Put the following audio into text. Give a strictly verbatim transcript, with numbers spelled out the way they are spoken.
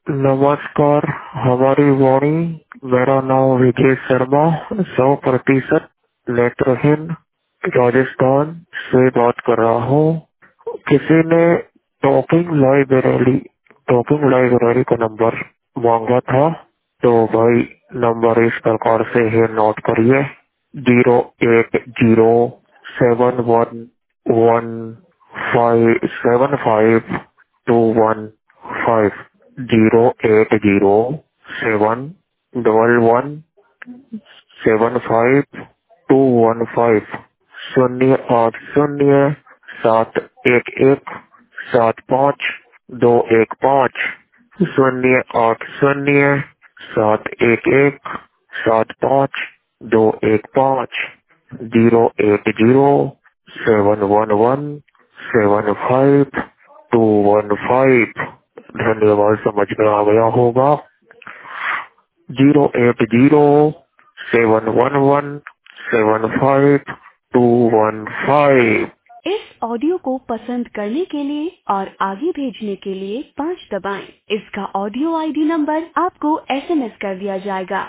नमस्कार, हमारी वाणी। मेरा नाम विजय शर्मा, सौ प्रतिशत नेत्रहीन राजस्थान से बात कर रहा हूँ। किसी ने टॉकिंग लाइब्रेरी टॉकिंग लाइब्रेरी का नंबर मांगा था, तो भाई नंबर इस प्रकार से है, नोट करिए। Zero eight zero seven one one five seven five two one five. Zero eight zero seven double one seven five two one five. शून्य आठ शून्य सात एक एक सात पाँच दो एक पाँच। शून्य आठ शून्य सात एक एक सात पाँच दो एक पाँच। Zero eight zero seven one one seven five two one five. धन्यवाद, समझ में आ गया होगा। Zero eight zero seven one one seven five two one five. इस ऑडियो को पसंद करने के लिए और आगे भेजने के लिए पाँच दबाएं। इसका ऑडियो आईडी नंबर आपको एसएमएस कर दिया जाएगा।